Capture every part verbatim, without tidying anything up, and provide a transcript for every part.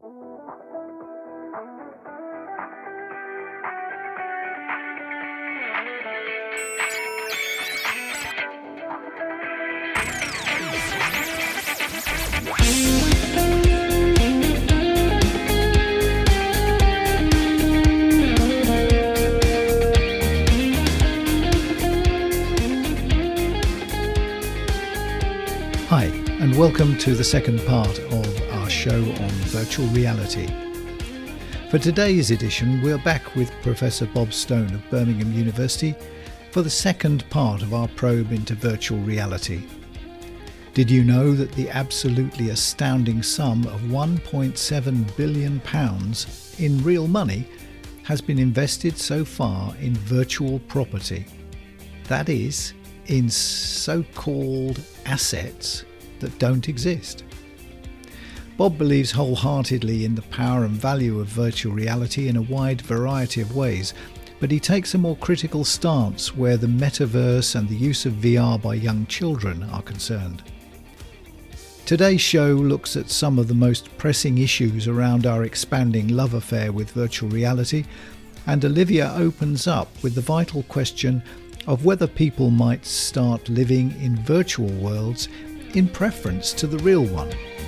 Hi, and welcome to the second part of our show on virtual reality. For today's edition, we're back with Professor Bob Stone of Birmingham University for the second part of our probe into virtual reality. Did you know that the absolutely astounding sum of one point seven billion pounds in real money has been invested so far in virtual property? That is, in so-called assets that don't exist. Bob believes wholeheartedly in the power and value of virtual reality in a wide variety of ways, but he takes a more critical stance where the metaverse and the use of V R by young children are concerned. Today's show looks at some of the most pressing issues around our expanding love affair with virtual reality, and Olivia opens up with the vital question of whether people might start living in virtual worlds in preference to the real one.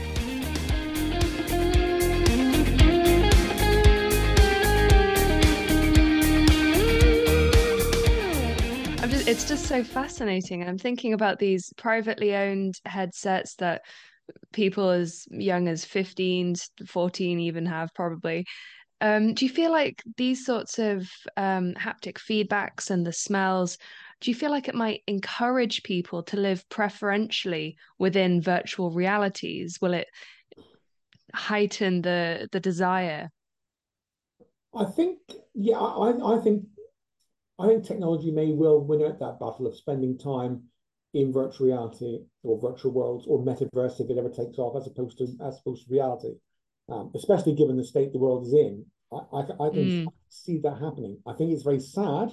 I'm just, it's just so fascinating. I'm thinking about these privately owned headsets that people as young as fifteen, fourteen even have probably. Um, do you feel like these sorts of um, haptic feedbacks and the smells, do you feel like it might encourage people to live preferentially within virtual realities? Will it heighten the the desire? I think, yeah, I, I think, I think technology may well win out that battle of spending time in virtual reality or virtual worlds or metaverse if it ever takes off, as opposed to as opposed to reality. Um, especially given the state the world is in, I, I, I can mm. see that happening. I think it's very sad.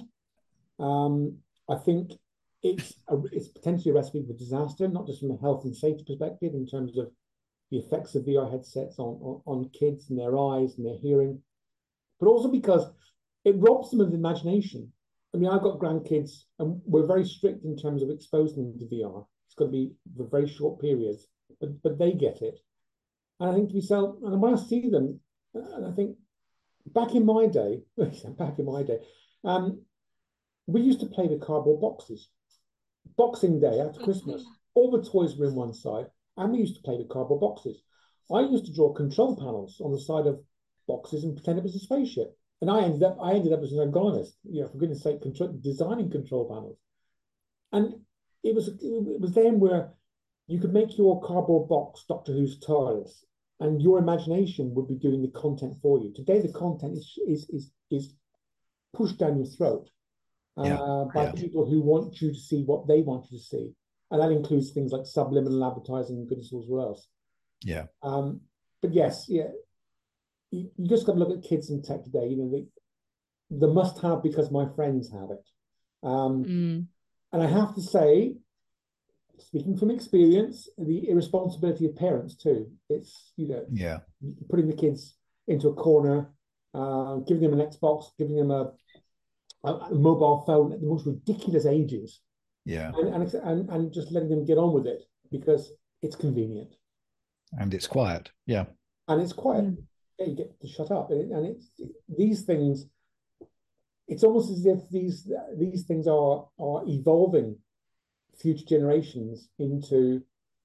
Um, I think it's a, it's potentially a recipe for disaster, not just from a health and safety perspective in terms of the effects of V R headsets on, on, on kids and their eyes and their hearing, but also because it robs them of the imagination. I mean, I've got grandkids, and we're very strict in terms of exposing them to V R. It's got to be for very short periods, but but they get it. And I think to myself, and when I see them, and I think back in my day, back in my day, um, we used to play with cardboard boxes. Boxing Day after Christmas, all the toys were in one side, and we used to play with cardboard boxes. I used to draw control panels on the side of boxes and pretend it was a spaceship. And I ended up, I ended up as an ergonomist, you know, for goodness sake, control, designing control panels. And it was, it was then where you could make your cardboard box Doctor Who's TARDIS, and your imagination would be doing the content for you. Today, the content is is is, is pushed down your throat yeah, uh, by yeah. people who want you to see what they want you to see, and that includes things like subliminal advertising and goodness knows what else. Yeah. Um, but yes, yeah, you, you just got to look at kids in tech today. You know, they the must-have because my friends have it, um, mm. and I have to say, speaking from experience, the irresponsibility of parents too. It's, you know, yeah, putting the kids into a corner, uh, giving them an Xbox, giving them a, a, a mobile phone at the most ridiculous ages. Yeah, and, and and and just letting them get on with it because it's convenient and it's quiet. Yeah, and it's quiet. Mm. Yeah, you get to shut up, and, and it's these things. It's almost as if these these things are are evolving future generations into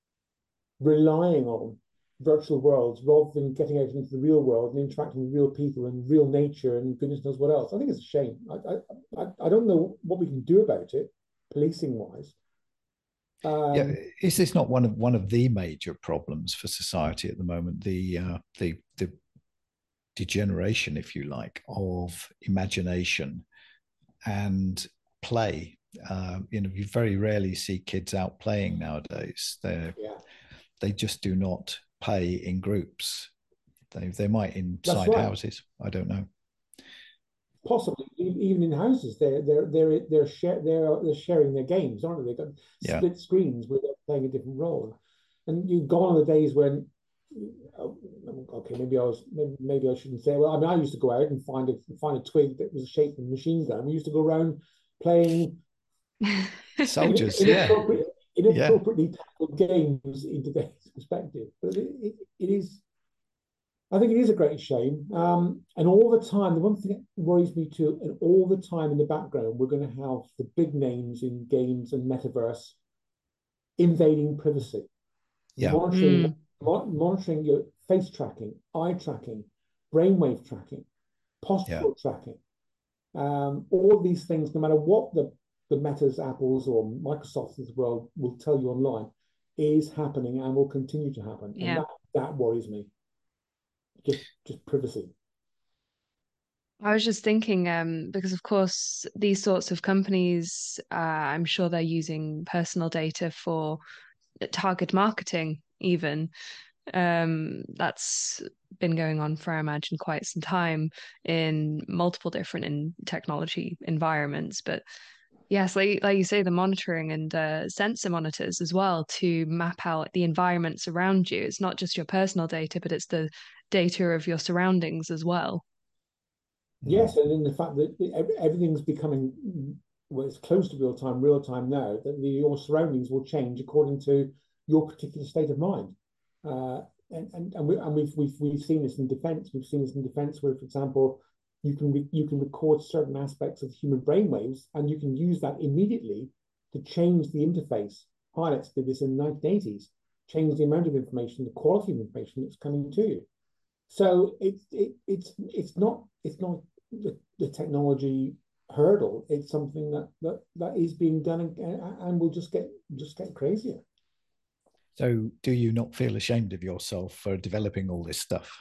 relying on virtual worlds rather than getting out into the real world and interacting with real people and real nature and goodness knows what else. I think it's a shame. I I, I don't know what we can do about it, policing wise. Um, yeah, is this not one of one of the major problems for society at the moment? The uh, the the degeneration, if you like, of imagination and play. Uh, you know, you very rarely see kids out playing nowadays. They yeah. they just do not play in groups. They they might inside right. houses. I don't know. Possibly even in houses, they're they're they're they're share they're they're sharing their games, aren't they? They've got split yeah. screens where they're playing a different role. And you've gone on the days when okay, maybe I was maybe, maybe I shouldn't say. Well, I mean, I used to go out and find a find a twig that was shaped of a machine gun. We used to go around playing Soldiers, yeah, inappropriate, yeah. inappropriately tackled games in today's perspective. But it, it, it is, I think it is a great shame. Um, and all the time, the one thing that worries me too, and all the time in the background, we're going to have the big names in games and metaverse invading privacy, Yeah. monitoring Mm. mo- monitoring your face tracking, eye tracking, brainwave tracking, Yeah. postural tracking. Um, all of these things, no matter what the the Metas, Apples, or Microsofts of the world will tell you online, is happening and will continue to happen, and Yeah. that that worries me. Just just privacy. I was just thinking, um, because of course these sorts of companies, uh, I'm sure they're using personal data for target marketing, even. Um, that's been going on for, I imagine, quite some time in multiple different in technology environments. But yes, like like you say, the monitoring and uh, sensor monitors as well to map out the environments around you. It's not just your personal data, but it's the data of your surroundings as well. Mm. Yes, and in the fact that everything's becoming, well, it's close to real time, real time now, that the, your surroundings will change according to your particular state of mind. Uh, and and, and, we, and we've, we've we've seen this in defense. We've seen this in defense where, for example, you can re, you can record certain aspects of human brainwaves, and you can use that immediately to change the interface. Pilots did this in the nineteen eighties, change the amount of information, the quality of information that's coming to you. So it's it, it's it's not it's not the, the technology hurdle. It's something that that, that is being done, and, and will just get just get crazier. So, do you not feel ashamed of yourself for developing all this stuff?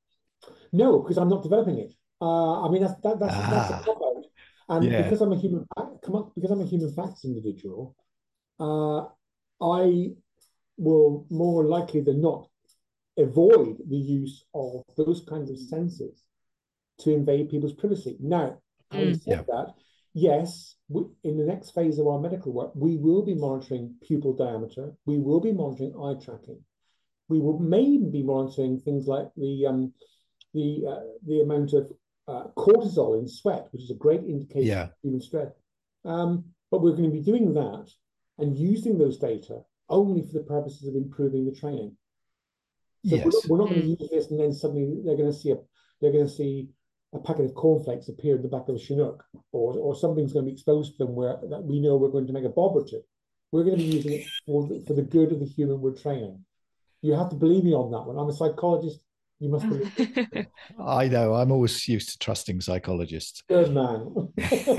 No, because I'm not developing it. Uh, I mean that's that, that's that's a Ah, cop out. And yeah, because I'm a human come up because I'm a human facts individual, uh, I will more likely than not avoid the use of those kinds of sensors to invade people's privacy. Now, having Mm. said yeah, that, yes, we, in the next phase of our medical work, we will be monitoring pupil diameter. We will be monitoring eye tracking. We will maybe be monitoring things like the um, the uh, the amount of uh, cortisol in sweat, which is a great indication yeah, of human stress. Um, but we're going to be doing that and using those data only for the purposes of improving the training. So we're not, yes. we're not going to Mm. use this and then suddenly they're going to see a they're going to see a packet of cornflakes appear in the back of a Chinook, or or something's going to be exposed to them where that we know we're going to make a bob or two. We're going to be using it for the, for the good of the human we're training. You have to believe me on that one. I'm a psychologist. You must believe me. I know. I'm always used to trusting psychologists. Good man.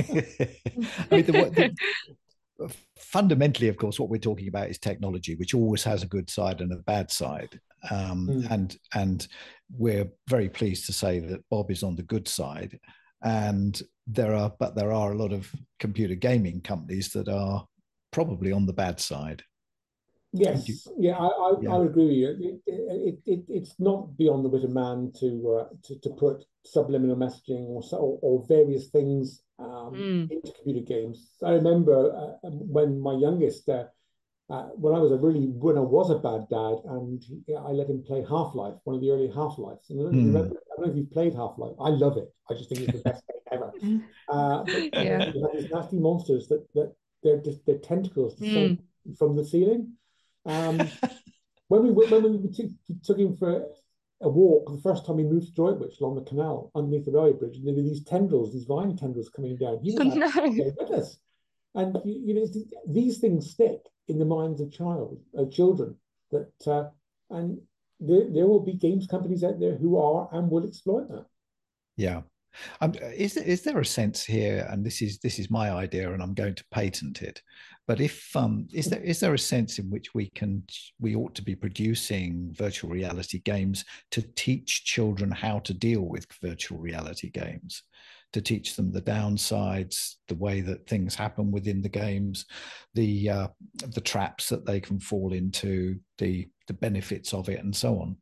I mean, the, the fundamentally, of course, what we're talking about is technology, which always has a good side and a bad side. Um, Mm. and and we're very pleased to say that Bob is on the good side. And there are, but there are a lot of computer gaming companies that are probably on the bad side. You, Yes, yeah, I, I, I yeah, would agree with you. It, it, it, it's not beyond the wit of man to uh, to, to put subliminal messaging or or, or various things um, Mm. into computer games. I remember uh, when my youngest, uh, uh, when I was a really when I was a bad dad, and he, I let him play Half Life, one of the early Half Lives. And I don't, know if you mm, remember, I don't know if you've played Half Life. I love it. I just think it's the best game ever. Uh, but you know, Yeah. you have these nasty monsters that that they're just their tentacles descend Mm. from the ceiling. Um, when we when we took, took him for a walk the first time we moved to Droitwich along the canal underneath the railway bridge, and there were these tendrils, these vine tendrils coming down. He was Oh, absolutely no. with us, and you, you know these things stick in the minds of child of children. That uh, and there there will be games companies out there who are and will exploit that. yeah. Um, is is there a sense here, and this is this is my idea, and I'm going to patent it. But if um, is there is there a sense in which we can we ought to be producing virtual reality games to teach children how to deal with virtual reality games, to teach them the downsides, the way that things happen within the games, the uh, the traps that they can fall into, the the benefits of it, and so on.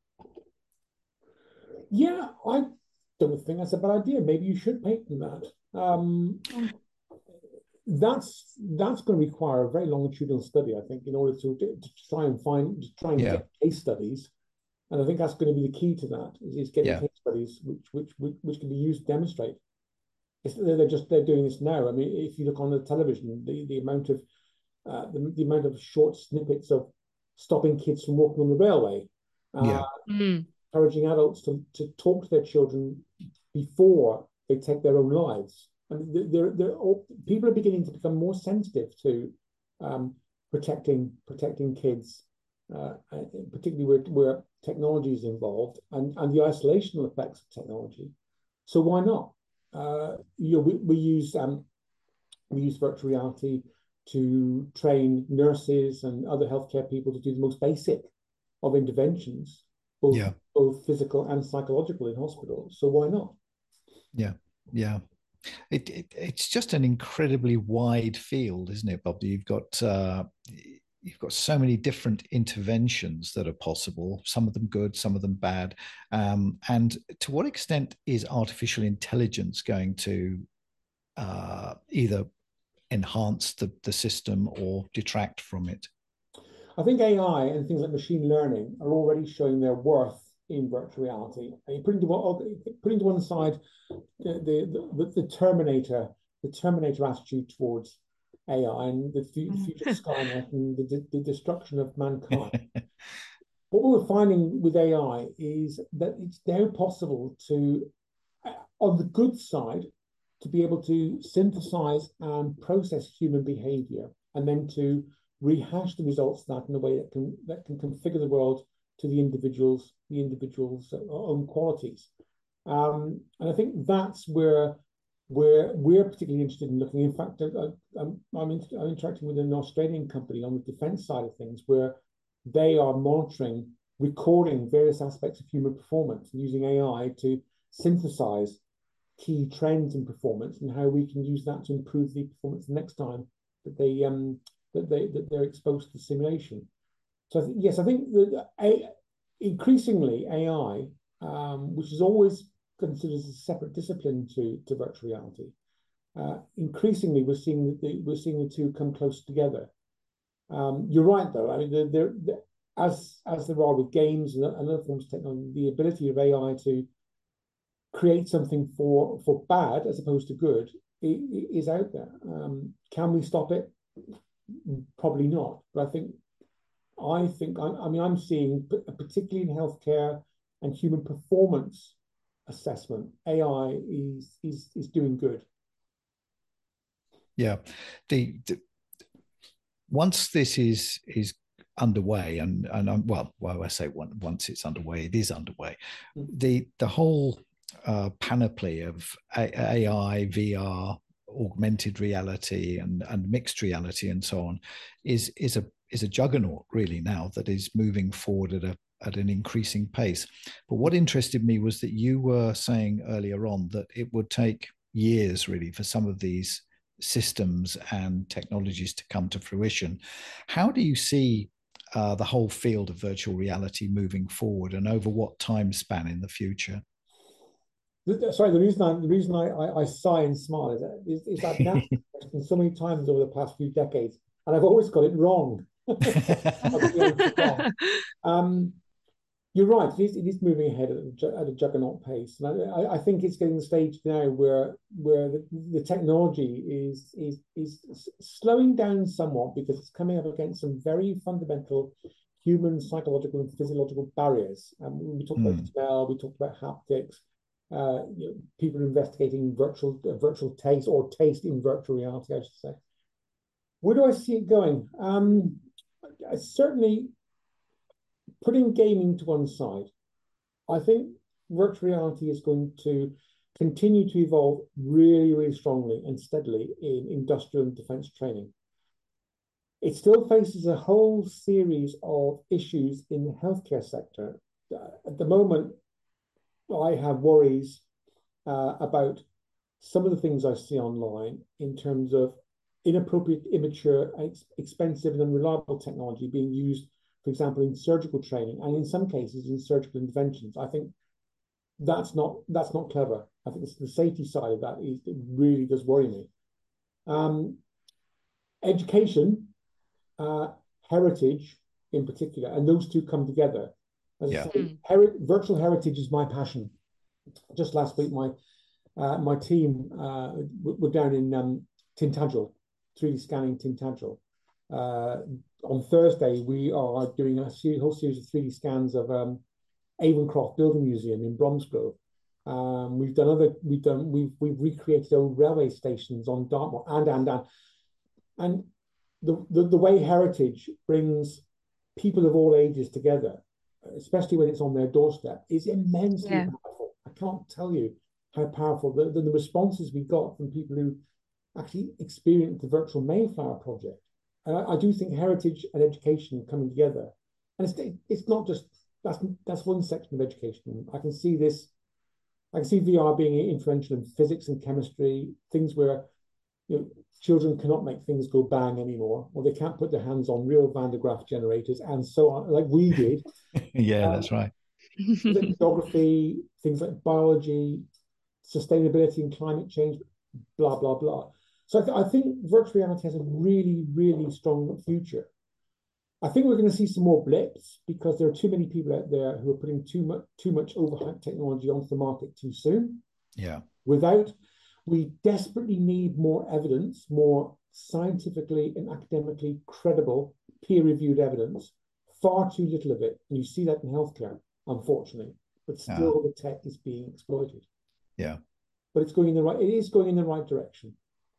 Yeah, I don't think that's a bad idea. Maybe you should patent that. Um, that's that's going to require a very longitudinal study, I think, in order to, to try and find to try and Yeah, get case studies. And I think that's going to be the key to that, is, is getting Yeah. case studies which, which which which can be used to demonstrate. It's, they're just they're doing this now. I mean, if you look on the television, the, the amount of uh, the, the amount of short snippets of stopping kids from walking on the railway, uh, Yeah. Mm. encouraging adults to, to talk to their children before they take their own lives. And they're, they're all, people are beginning to become more sensitive to um, protecting protecting kids, uh, particularly where, where technology is involved, and, and the isolational effects of technology. So why not? Uh, you know, we, we use um, we use virtual reality to train nurses and other healthcare people to do the most basic of interventions, both Yeah. both physical and psychological in hospitals. So why not? Yeah. Yeah. It, it it's just an incredibly wide field, isn't it, Bob? You've got uh, you've got so many different interventions that are possible. Some of them good, some of them bad. Um, and to what extent is artificial intelligence going to uh, either enhance the, the system or detract from it? I think A I and things like machine learning are already showing their worth in virtual reality. I mean, putting to one, putting to one side the, the, the, the Terminator, the Terminator attitude towards A I and the future Skynet and the, the destruction of mankind. What we're finding with A I is that it's now possible to, on the good side, to be able to synthesize and process human behavior, and then to rehash the results of that in a way that can that can configure the world to the individual's the individual's own qualities. Um, and I think that's where where we're particularly interested in looking. In fact, I, I'm I'm, inter I'm interacting with an Australian company on the defence side of things, where they are monitoring, recording various aspects of human performance and using A I to synthesize key trends in performance and how we can use that to improve the performance the next time that they um that they that they're exposed to simulation. So I th yes, I think that a, increasingly A I, um, which is always considered as a separate discipline to to virtual reality, uh, increasingly we're seeing that the, we're seeing the two come close together. Um, you're right, though. I mean, they're, they're, they're, as as there are with games and other forms of technology, the ability of A I to create something for for bad as opposed to good is out there. Um, can we stop it? Probably not. But I think I think I, I mean I'm seeing, particularly in healthcare and human performance assessment, A I is is is doing good. Yeah, the, the once this is is underway, and and I'm, well, well, I say one, once it's underway, it is underway. Mm-hmm. The the whole uh, panoply of A I, V R, augmented reality, and and mixed reality, and so on, is is a is a juggernaut really now that is moving forward at a at an increasing pace. But what interested me was that you were saying earlier on that it would take years really for some of these systems and technologies to come to fruition. How do you see uh, the whole field of virtual reality moving forward, and over what time span in the future? Sorry, the reason I, the reason I, I, I sigh and smile is that, is, is that that's question so many times over the past few decades, and I've always got it wrong. um, you're right. It is, it is moving ahead at a, at a juggernaut pace, and I, I think it's getting the stage now where where the, the technology is is is slowing down somewhat because it's coming up against some very fundamental human psychological and physiological barriers. Um, we talked mm. about smell, we talked about haptics. Uh, you know, people are investigating virtual uh, virtual taste or taste in virtual reality, I should say. Where do I see it going? Um, I certainly, putting gaming to one side, I think virtual reality is going to continue to evolve really, really strongly and steadily in industrial and defense training. It still faces a whole series of issues in the healthcare sector. At the moment, I have worries uh, about some of the things I see online in terms of inappropriate, immature, ex expensive and unreliable technology being used, for example, in surgical training and in some cases in surgical interventions. I think that's not that's not clever. I think the safety side of that is, it really does worry me. Um, education, uh, heritage in particular, and those two come together. As I Yeah. say, heri- virtual heritage is my passion. Just last week, my uh, my team uh, were down in um, Tintagel, three D scanning Tintagel. Uh, on Thursday, we are doing a whole series of three D scans of um, Avon Building Museum in Bromsgrove. Um, we've done other, we've done, we've we've recreated old railway stations on Dartmoor, and and and and the the, the way heritage brings people of all ages together, especially when it's on their doorstep, is immensely yeah. powerful. I can't tell you how powerful the, the, the responses we got from people who actually experienced the virtual Mayflower project. And I, I do think heritage and education coming together, and it's it's not just that's that's one section of education. I can see this, I can see V R being influential in physics and chemistry, things where you know children cannot make things go bang anymore, or they can't put their hands on real Van de Graaff generators, and so on, like we did. Yeah, um, that's right. Like geography, things like biology, sustainability and climate change, blah, blah, blah. So I, th I think virtual reality has a really, really strong future. I think we're going to see some more blips because there are too many people out there who are putting too much, too much overhyped technology onto the market too soon. Yeah. Without, we desperately need more evidence, more scientifically and academically credible, peer-reviewed evidence. Far too little of it. And you see that in healthcare, unfortunately. But still, yeah. the tech is being exploited. Yeah. But it's going in the right, it is going in the right direction.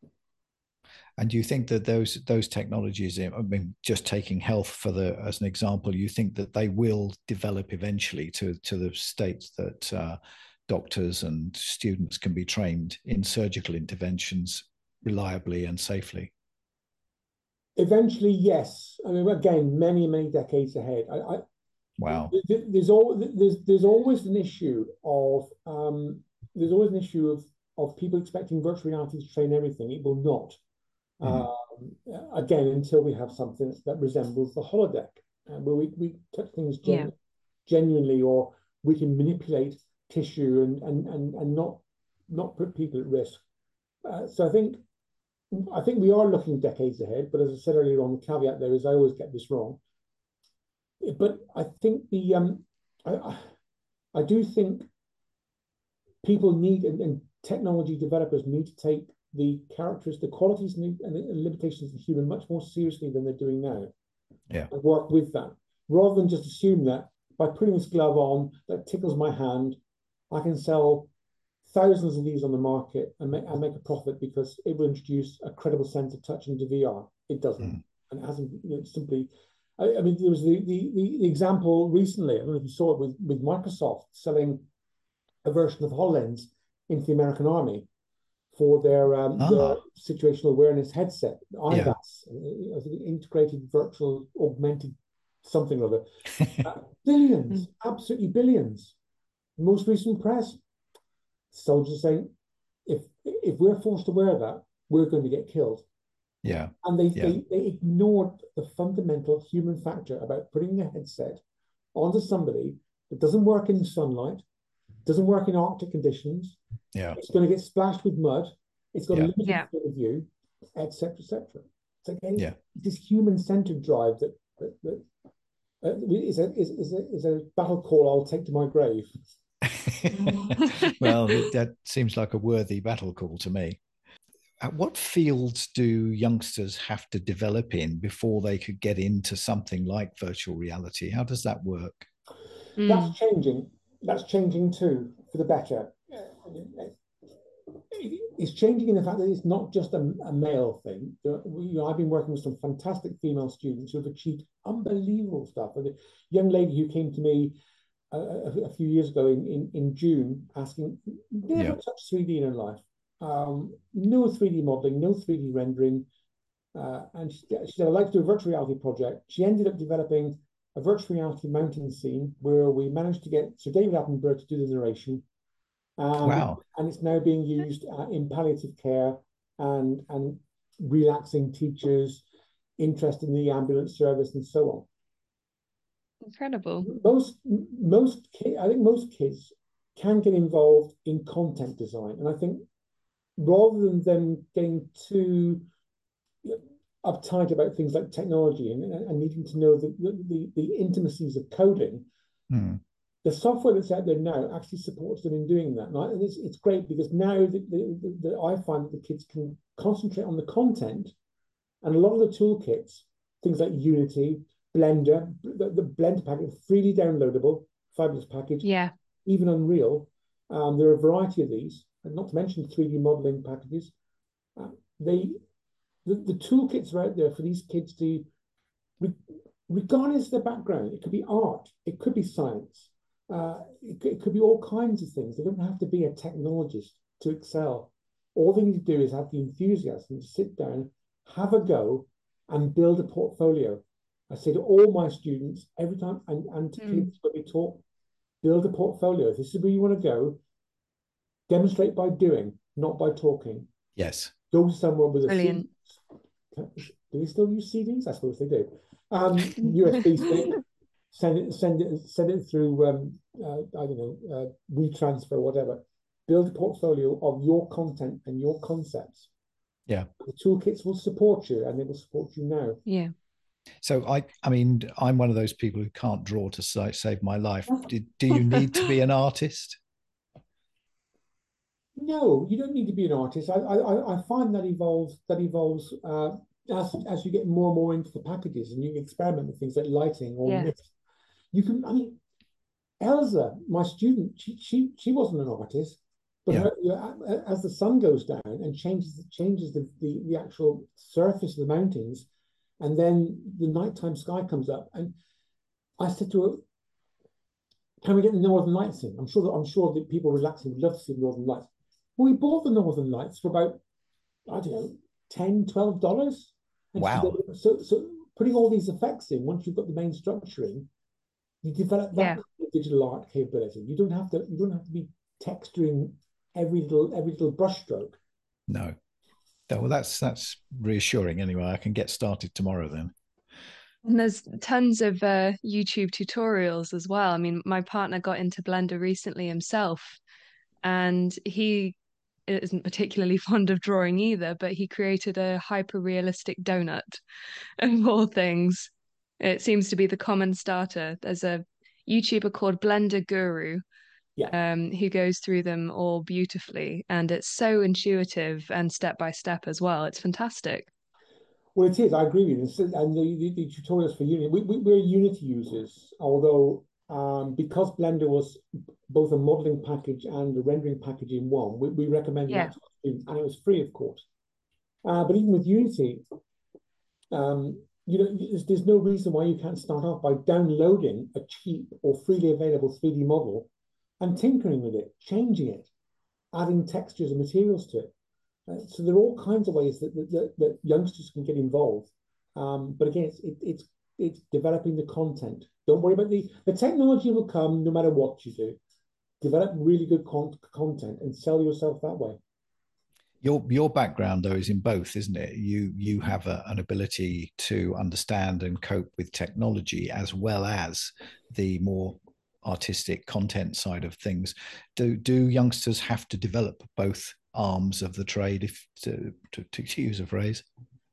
And do you think that those those technologies, I mean, just taking health for the as an example, you think that they will develop eventually to to the state that uh, doctors and students can be trained in surgical interventions reliably and safely? Eventually, yes. I mean, again, many many decades ahead. I, I wow. There's always there's there's always an issue of um, there's always an issue of of people expecting virtual reality to train everything. It will not. Mm. Um, again, until we have something that resembles the holodeck, uh, where we, we touch things genu yeah. genuinely, or we can manipulate tissue and and and, and not not put people at risk. Uh, so I think I think we are looking decades ahead. But as I said earlier on, the caveat there is I always get this wrong. But I think the um, I I do think people need and, and technology developers need to take the characteristics, the qualities and, the, and the limitations of the human much more seriously than they're doing now. Yeah. And work with that, rather than just assume that by putting this glove on that tickles my hand, I can sell thousands of these on the market and make, and make a profit because it will introduce a credible sense of touch into V R. It doesn't, mm. and it hasn't. You know, simply. I, I mean, there was the, the the example recently. I don't know if you saw it with with Microsoft selling a version of HoloLens into the American Army for their um, ah. their situational awareness headset, I V A S, yeah. integrated virtual augmented something or other. uh, billions, absolutely billions. Most recent press, soldiers saying, if if we're forced to wear that, we're going to get killed. Yeah. And they, yeah. they, they ignored the fundamental human factor about putting a headset onto somebody that doesn't work in sunlight, doesn't work in Arctic conditions. Yeah. It's going to get splashed with mud. It's got yeah. a limited yeah. field of view, et cetera, et cetera. It's like any, yeah. this human-centered drive that, that, that uh, is, a, is, is, a, is a battle call I'll take to my grave. Well, that seems like a worthy battle call to me. What fields do youngsters have to develop in before they could get into something like virtual reality? How does that work? Mm. That's changing. That's changing too, for the better. It's changing in the fact that it's not just a, a male thing. You know, I've been working with some fantastic female students who have achieved unbelievable stuff. A young lady who came to me a, a, a few years ago in, in, in June asking, never yeah. touched three D in her life. Um, no three D modeling, no three D rendering. Uh, and she, she said, I'd like to do a virtual reality project. She ended up developing a virtual reality mountain scene where we managed to get Sir David Attenborough to do the narration. Um, wow. And it's now being used uh, in palliative care and, and relaxing teachers, interest in the ambulance service and so on. Incredible. Most, most kids, I think most kids can get involved in content design. And I think rather than them getting too uptight about things like technology and, and needing to know the, the, the intricacies of coding, Hmm. The software that's out there now actually supports them in doing that. And it's, it's great because now the, the, the, I find that the kids can concentrate on the content, and a lot of the toolkits, things like Unity, Blender, the, the Blender package, freely downloadable, fabulous package, Yeah. even Unreal. Um, there are a variety of these, and not to mention three D modeling packages. Uh, they the, the toolkits are out there for these kids to, regardless of their background, it could be art, it could be science, uh, it, it could be all kinds of things. They don't have to be a technologist to excel. All they need to do is have the enthusiasm to sit down, have a go, and build a portfolio. I say to all my students every time, and, and to mm. kids when we talk, build a portfolio. If this is where you want to go, demonstrate by doing, not by talking. Yes. Go somewhere with a Brilliant. C D. Do they still use C Ds? I suppose they do. Um, U S B stick. Send it, send it, send it through. Um, uh, I don't know, uh, WeTransfer, whatever. Build a portfolio of your content and your concepts. Yeah. The toolkits will support you, and they will support you now. Yeah. So I, I mean, I'm one of those people who can't draw to save my life. Do, do you need to be an artist? No, you don't need to be an artist. I I, I find that evolves that evolves uh, as as you get more and more into the packages, and you experiment with things like lighting or yeah. mist. You can. I mean, Elsa, my student, she she she wasn't an artist, but yeah. her, you know, as the sun goes down and changes changes the, the the actual surface of the mountains, and then the nighttime sky comes up, and I said to her, "Can we get the Northern Lights in?" I'm sure that I'm sure that people relaxing would love to see the Northern Lights. Well, we bought the Northern Lights for about, I don't know, ten, twelve dollars. Wow. So, so putting all these effects in, once you've got the main structure in, you develop that yeah. digital art capability. You don't have to, you don't have to be texturing every little, every little brush stroke. No. Well, that's, that's reassuring anyway. I can get started tomorrow then. And there's tons of uh, YouTube tutorials as well. I mean, my partner got into Blender recently himself, and he isn't particularly fond of drawing either, but he created a hyper-realistic donut of all things. It seems to be the common starter. There's a YouTuber called Blender Guru, yeah. um, who goes through them all beautifully, and it's so intuitive and step by step as well. It's fantastic. Well, it is. I agree with you. And the, the, the tutorials for Unity, we, we, we're Unity users, although um, because Blender was both a modeling package and a rendering package in one, we, we recommend yeah. that to students, and it was free, of course. Uh, but even with Unity, um, you know, there's, there's no reason why you can't start off by downloading a cheap or freely available three D model and tinkering with it, changing it, adding textures and materials to it. Uh, so there are all kinds of ways that that, that youngsters can get involved. Um, but again, it's it, it's it's developing the content. Don't worry about the the technology will come no matter what you do. Develop really good con content and sell yourself that way. Your your background though is in both, isn't it? You you have a, an ability to understand and cope with technology as well as the more artistic content side of things. Do do youngsters have to develop both arms of the trade, if to, to, to use a phrase?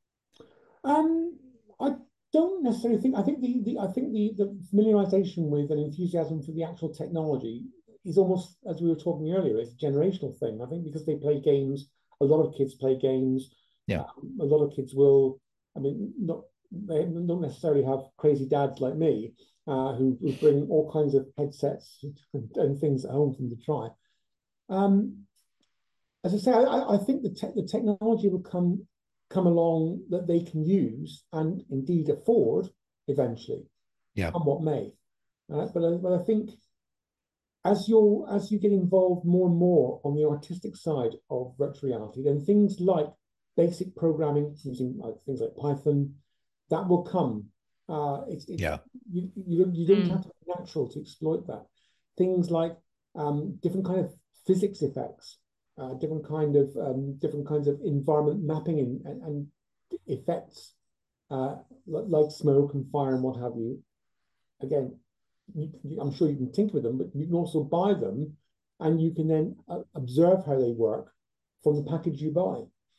Um, I don't necessarily think. I think the, the I think the the familiarization with and enthusiasm for the actual technology is almost, as we were talking earlier, it's a generational thing. I think because they play games, a lot of kids play games. Yeah, um, a lot of kids will. I mean, not they don't necessarily have crazy dads like me uh, who, who bring all kinds of headsets and, and things at home for them to try. Um, As I say, I, I think the, te the technology will come come along that they can use and indeed afford eventually, yeah, come what may. Uh, but, I, but I think as you as you get involved more and more on the artistic side of virtual reality, then things like basic programming using like, things like Python, that will come. Uh, it's, it's yeah. You you, you don't mm. have to be natural to exploit that. Things like um, different kind of physics effects. Uh, different kind of um, different kinds of environment mapping and, and, and effects, uh, like smoke and fire and what have you. Again, you, you, I'm sure you can tinker with them, but you can also buy them, and you can then uh, observe how they work from the package you buy.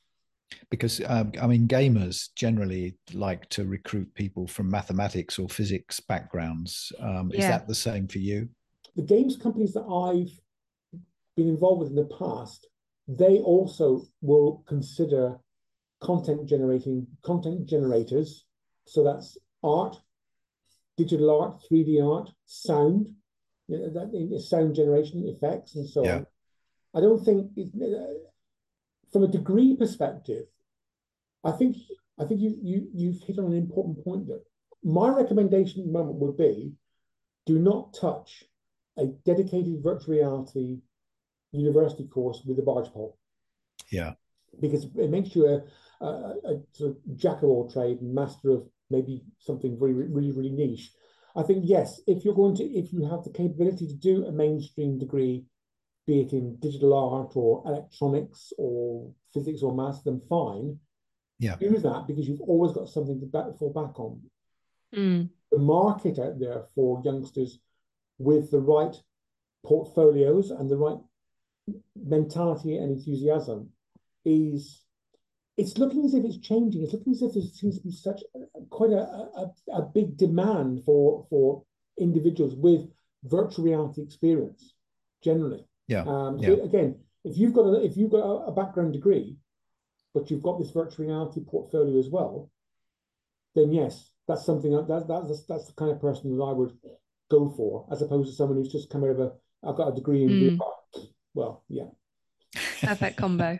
Because um, I mean, gamers generally like to recruit people from mathematics or physics backgrounds. Um, is Yeah. that the same for you? The games companies that I've been involved with in the past, they also will consider content generating content generators. So that's art, digital art, three D art, sound, you know, that sound generation, effects, and so Yeah. on. I don't think, it, uh, from a degree perspective, I think I think you you you've hit on an important point there. My recommendation at the moment would be, do not touch a dedicated virtual reality university course with a barge pole, Yeah. because it makes you a, a, a sort of jack of all trade and master of maybe something really, really, really niche. I think, yes, if you're going to, if you have the capability to do a mainstream degree, be it in digital art or electronics or physics or maths, then fine. Yeah. Do that, because you've always got something to back, fall back on. Mm. The market out there for youngsters with the right portfolios and the right mentality and enthusiasm is, it's looking as if it's changing. It's looking as if there seems to be such a, quite a, a, a big demand for for individuals with virtual reality experience generally. Yeah. Um, so Yeah. again, if you've got a, if you've got a, a background degree, but you've got this virtual reality portfolio as well, then yes, that's something that, that that's that's the kind of person that I would go for, as opposed to someone who's just come out of a, I've got a degree in Mm. V R. Well, yeah. Perfect combo.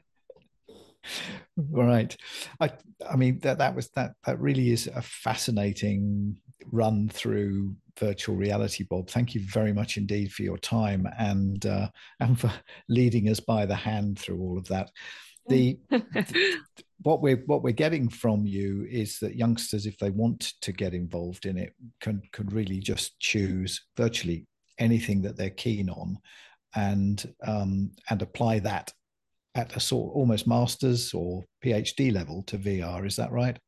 Right. I I mean that that was that that really is a fascinating run through virtual reality, Bob. Thank you very much indeed for your time and uh, and for leading us by the hand through all of that. The, the what we're what we're getting from you is that youngsters, if they want to get involved in it, can could really just choose virtually anything that they're keen on, and um, and apply that at a sort of almost master's or PhD level to V R. Is that right?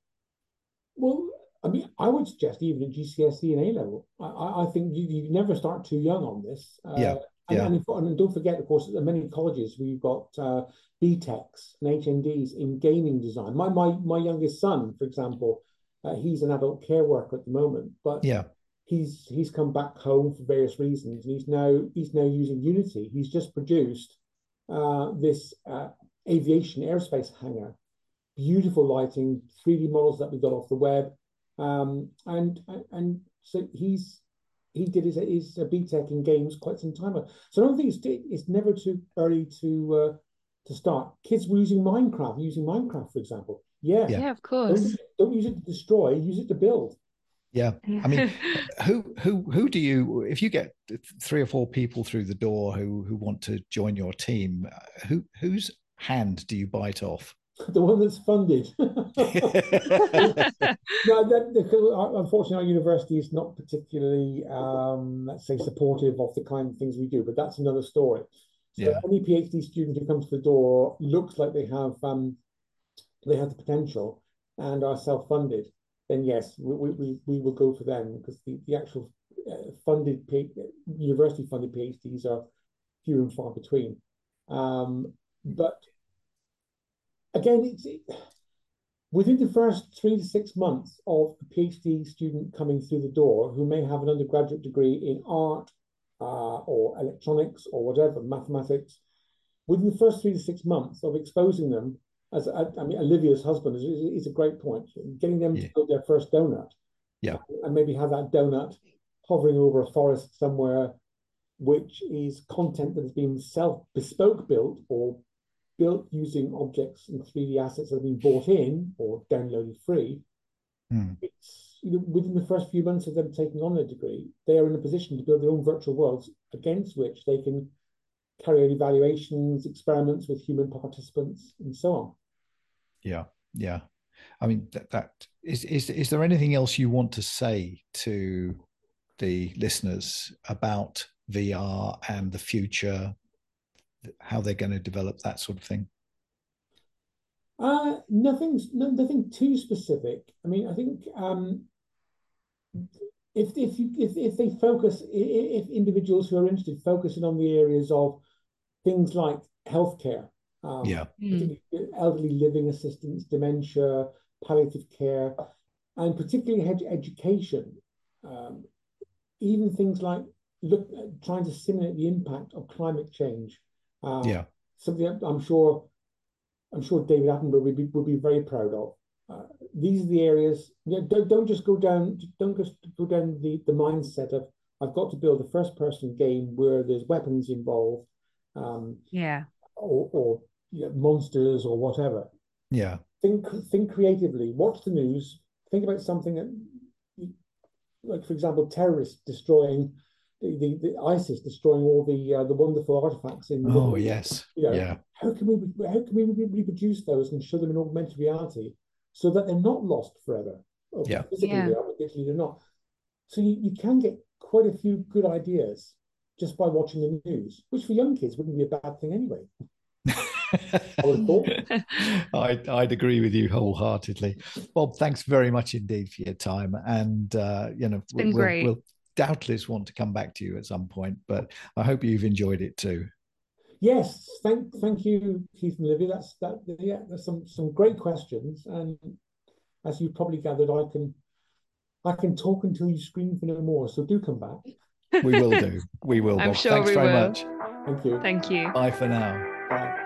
Well, I mean, I would suggest even at G C S E and A level. I, I think you, you never start too young on this. Uh, Yeah. and, Yeah. and, if, and don't forget, of course, at many colleges we've got uh, B TECs and H N Ds in gaming design. My my my youngest son, for example, uh, he's an adult care worker at the moment, but Yeah. he's he's come back home for various reasons, and he's now he's now using Unity. He's just produced uh, this uh, aviation aerospace hangar, beautiful lighting, three D models that we got off the web, um, and and so he's he did his his uh, B TEC in games quite some time ago. So I don't think it's it's never too early to uh, to start. Kids were using Minecraft, using Minecraft, for example. Yeah, Yeah. Yeah, of don't course. don't use it to destroy, use it to build. Yeah. I mean, who who who do you, if you get three or four people through the door who who want to join your team, who whose hand do you bite off? The one that's funded. No, that, that, unfortunately, our university is not particularly, um, let's say, supportive of the kind of things we do, but that's another story. So Yeah. any PhD student who comes to the door looks like they have um, they have the potential and are self-funded, then yes, we we, we will go for them, because the, the actual uh, funded university funded PhDs are few and far between. Um, but again, it's it, within the first three to six months of a PhD student coming through the door, who may have an undergraduate degree in art uh, or electronics or whatever, mathematics, within the first three to six months of exposing them, as I, I mean, Olivia's husband is, is a great point, getting them Yeah. to build their first donut, Yeah. and maybe have that donut hovering over a forest somewhere, which is content that has been self bespoke built or built using objects and three D assets that have been bought in or downloaded free. Hmm. It's, you know, within the first few months of them taking on their degree, they are in a position to build their own virtual worlds against which they can carry out evaluations, experiments with human participants, and so on. Yeah. Yeah. I mean, that, that is, is, is there anything else you want to say to the listeners about V R and the future, how they're going to develop that sort of thing? Uh, nothing's no, nothing too specific. I mean, I think um, if if you if, if they focus, if individuals who are interested focusing on the areas of things like healthcare, um, Yeah. particularly elderly living assistance, dementia, palliative care, and particularly ed education. Um, even things like look trying to simulate the impact of climate change. Uh, Yeah. Something that I'm sure I'm sure David Attenborough would be would be very proud of. Uh, these are the areas. Yeah, don't, don't just go down. Don't just go down the the mindset of I've got to build a first person game where there's weapons involved, um, Yeah. or, or you know, monsters or whatever. Yeah. Think think creatively. Watch the news. Think about something that, like for example, terrorists destroying the, the, the ISIS destroying all the uh, the wonderful artifacts in the Oh, Middle East. yes. You know, Yeah. how can we how can we reproduce those and show them in augmented reality so that they're not lost forever? Okay, Yeah. physically Yeah. they are, but digitally they're not. So you, you can get quite a few good ideas just by watching the news, which for young kids wouldn't be a bad thing anyway. I would have thought. I, I'd agree with you wholeheartedly. Bob, thanks very much indeed for your time. And, uh, you know, It's been we'll, great. we'll doubtless want to come back to you at some point, but I hope you've enjoyed it too. Yes, thank thank you, Keith and Olivia. That's that. Yeah, there's some some great questions, and as you probably gathered, I can I can talk until you scream for no more. So do come back. We will do. We will. I'm Bob. sure Thanks we very will. much. Thank you. Thank you. Bye for now. Bye.